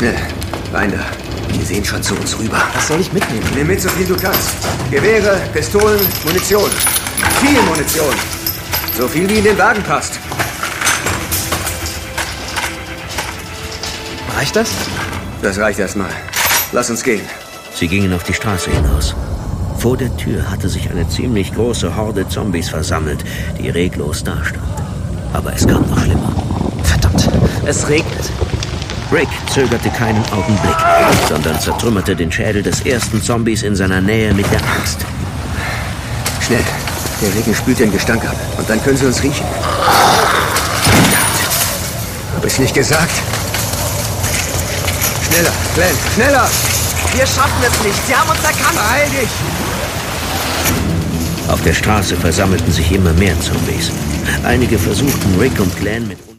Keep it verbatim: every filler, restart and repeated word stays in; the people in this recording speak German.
Schnell, rein da. Die sehen schon zu uns rüber. Was soll ich mitnehmen? Nimm mit, so viel du kannst. Gewehre, Pistolen, Munition. Viel Munition. So viel, wie in den Wagen passt. Reicht das? Das reicht erstmal. Lass uns gehen. Sie gingen auf die Straße hinaus. Vor der Tür hatte sich eine ziemlich große Horde Zombies versammelt, die reglos dastand. Aber es kam noch schlimmer. Verdammt, es regnet. Rick zögerte keinen Augenblick, sondern zertrümmerte den Schädel des ersten Zombies in seiner Nähe mit der Axt. Schnell. Der Regen spült den Gestank ab. Und dann können sie uns riechen. Hab ich's nicht gesagt? Schneller, Glenn, schneller! Wir schaffen es nicht. Sie haben uns erkannt. Beeil dich! Auf der Straße versammelten sich immer mehr Zombies. Einige versuchten, Rick und Glenn mit